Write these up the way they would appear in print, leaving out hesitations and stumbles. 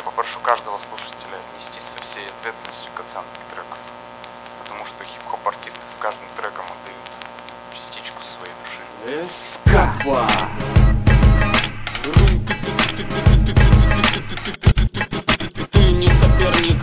попрошу каждого слушателя отнестись со всей ответственностью к оценке треков, потому что хип-хоп-артисты с каждым треком отдают частичку своей души. Эскапа! Ты не соперник.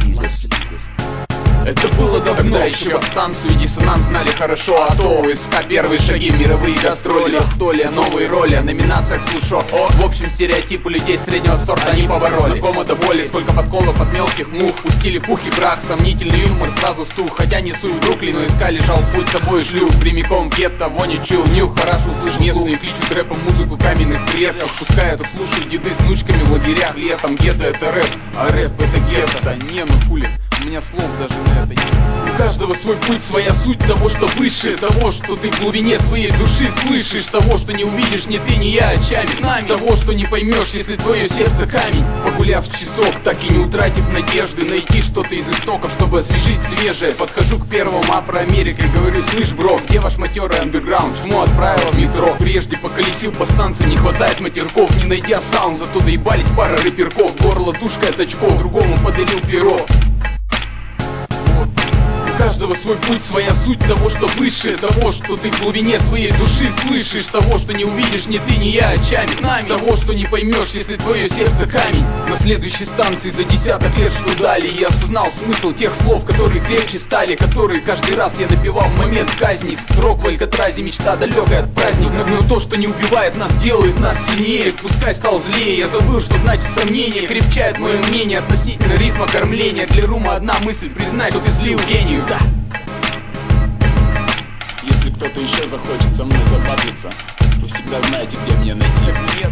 Это было давно, еще подстанцию и диссонанс знали хорошо. А то СК первые шаги, мировые гастроли, застолья, новые роли, о номинациях слушок. В общем, стереотипы людей среднего сорта они побороли. Знакомо до боли, сколько подколов от мелких мух. Пустили пух и прах, сомнительный юмор сразу стух. Хотя несу в Бруклин, но СК лежал в путь с собой шлюх. Прямиком в гетто, вони чил, нюх. Хорошо услышал местные кличут рэпом музыку каменных предков. Пускай это слушают деды с внучками в лагерях летом. Гетто это рэп, а рэп это гетто. Не, ну хули, у меня слов даже на это нет. У каждого свой путь, своя суть того, что выше, того, что ты в глубине своей души слышишь, того, что не увидишь ни ты, ни я очами, того, что не поймешь, если твое сердце камень. Погуляв часок, так и не утратив надежды найти что-то из истоков, чтобы освежить свежее. Подхожу к первому Афроамерике, говорю: слышь, бро, где ваш матерый андеграунд? Чему отправил в метро? Прежде поколесил по станции, не хватает матерков. Не найдя саунд, зато доебались пара рэперков. Горло тушкой от очков, другому подарил перо. У каждого свой путь, своя суть того, что выше, того, что ты в глубине своей души слышишь, того, что не увидишь ни ты, ни я очами, того, что не поймешь, если твое сердце камень. На следующей станции за десяток лет, что дали, я осознал смысл тех слов, которые крепче стали, которые каждый раз я напевал в момент казни. Срок в Алькатразе, мечта далекая от праздника, но то, что не убивает нас, делает нас сильнее. Пускай стал злее, я забыл, что значит сомнение. Крепчает мое мнение относительно ритма кормления. Для рума одна мысль: признай, что ты слил гению. Если кто-то еще захочет со мной забатлиться, вы всегда знаете, где меня найти.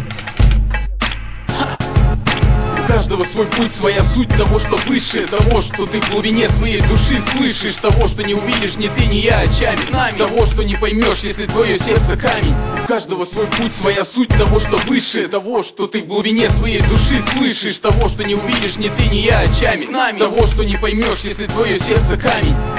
У каждого свой путь, своя суть того, что выше, того, что ты в глубине своей души слышишь, того, что не увидишь ни ты, ни я очами, того, что не поймешь, если твое сердце камень. У каждого свой путь, своя суть того, что выше, того, что ты в глубине своей души слышишь, того, что не увидишь ни ты, ни я очами, того, что не поймешь, если твое сердце камень.